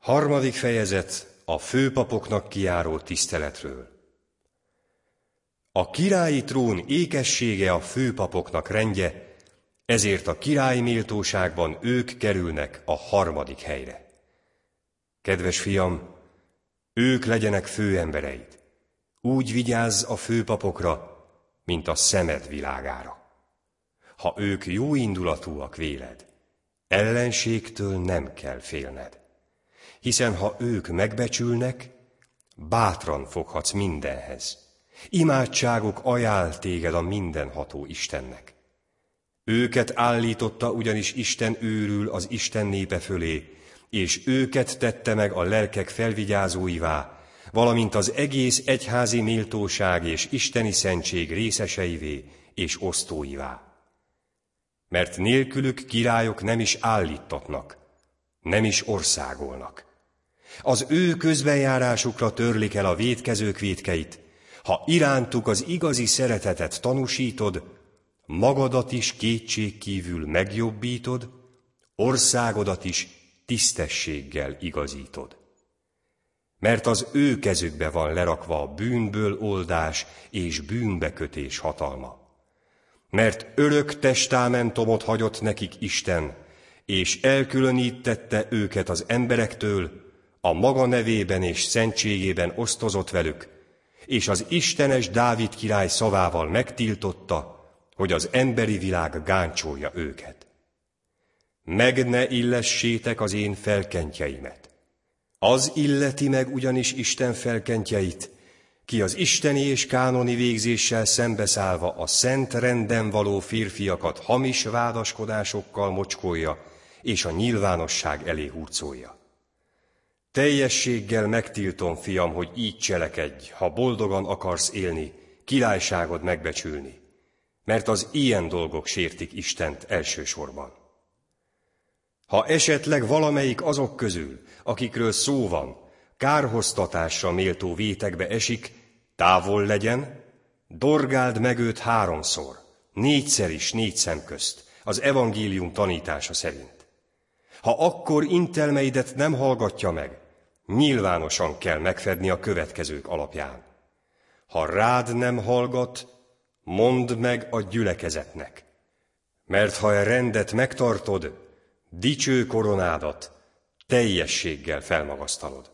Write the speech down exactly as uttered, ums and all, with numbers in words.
Harmadik fejezet a főpapoknak kijáró tiszteletről. A királyi trón ékessége a főpapoknak rendje, ezért a királyi méltóságban ők kerülnek a harmadik helyre. Kedves fiam, ők legyenek főembereid. Úgy vigyázz a főpapokra, mint a szemed világára. Ha ők jóindulatúak véled, ellenségtől nem kell félned. Hiszen ha ők megbecsülnek, bátran foghatsz mindenhez. Imádságuk ajánl téged a mindenható Istennek. Őket állította ugyanis Isten őrül az Isten népe fölé, és őket tette meg a lelkek felvigyázóivá, valamint az egész egyházi méltóság és isteni szentség részeseivé és osztóivá. Mert nélkülük királyok nem is állítatnak, nem is országolnak. Az ő közbenjárásukra törlik el a vétkezők vétkeit, ha irántuk az igazi szeretetet tanúsítod, magadat is kétségkívül megjobbítod, országodat is tisztességgel igazítod. Mert az ő kezükbe van lerakva a bűnből oldás és bűnbekötés hatalma. Mert örök testámentumot hagyott nekik Isten, és elkülönítette őket az emberektől, a maga nevében és szentségében osztozott velük, és az istenes Dávid király szavával megtiltotta, hogy az emberi világ gáncsolja őket. Meg ne illessétek az én felkentjeimet. Az illeti meg ugyanis Isten felkentjeit, ki az isteni és kánoni végzéssel szembeszállva a szent renden való férfiakat hamis vádaskodásokkal mocskolja, és a nyilvánosság elé hurcolja. Teljességgel megtiltom, fiam, hogy így cselekedj, ha boldogan akarsz élni, királyságod megbecsülni, mert az ilyen dolgok sértik Istent elsősorban. Ha esetleg valamelyik azok közül, akikről szó van, kárhoztatásra méltó vétekbe esik, távol legyen, dorgáld meg őt háromszor, négyszer is négy szem közt, az evangélium tanítása szerint. Ha akkor intelmeidet nem hallgatja meg, nyilvánosan kell megfedni a következők alapján. Ha rád nem hallgat, mondd meg a gyülekezetnek. Mert ha a rendet megtartod, dicső koronádat teljességgel felmagasztalod.